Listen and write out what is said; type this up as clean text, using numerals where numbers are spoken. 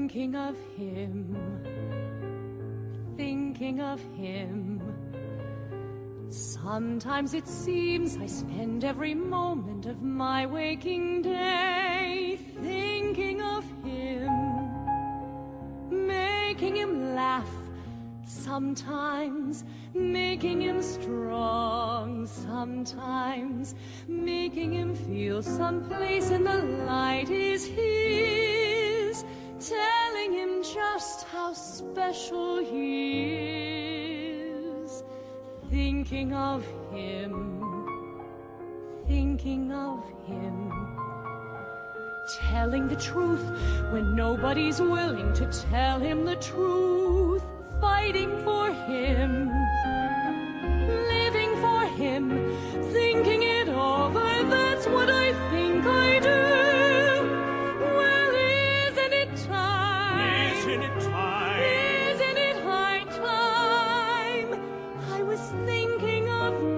Thinking of him, thinking of him. Sometimes it seems I spend every moment of my waking day thinking of him, making him laugh, sometimes making him strong, sometimes making him feel someplace in the light is his, telling him just how special he is. Thinking of him, thinking of him. Telling the truth when nobody's willing to tell him the truth. Fighting for him, living for him, thinking it over, that's what I think I do. Well, isn't it time? Isn't it time? Isn't it high time? I was thinking of